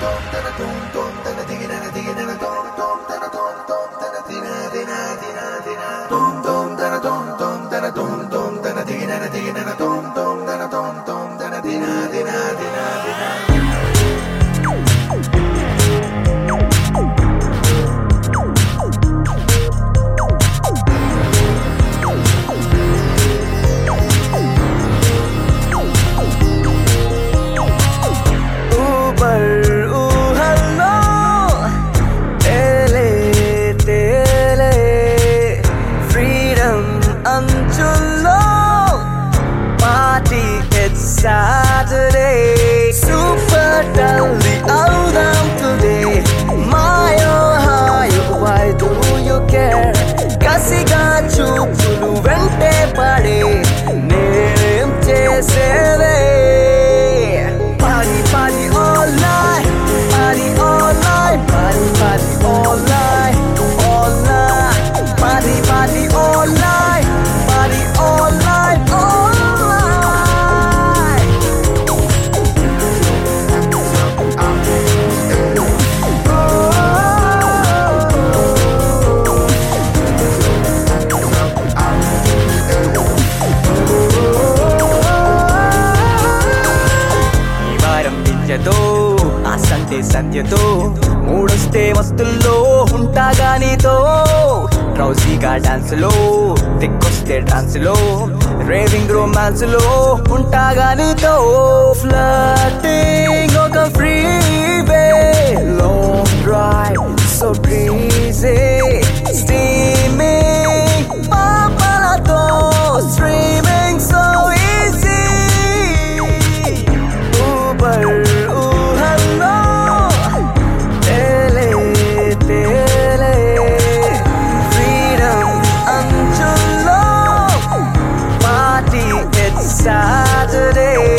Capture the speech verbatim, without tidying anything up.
Saturday, super dully out of today. My oh, how you, why do you care? Kasiga chupulu vente pade, nem chesede. Party, party all night, party all night, party, party all night, all night, party, party all night, party all night, all night. ఆ Sunday సంధ్యతో మూడొస్తే మస్తుల్లో ఉంటాగా నీతో ట్రౌజీగా dance లో దిక్కొస్తే dance లో రేవింగ్ రొమాన్స్ లో ఉంటాగా నీతో ఫ్లర్టింగ్ ఒక freeway long drive so breezy steaming పాపలతో streaming so easy Uber Saturday.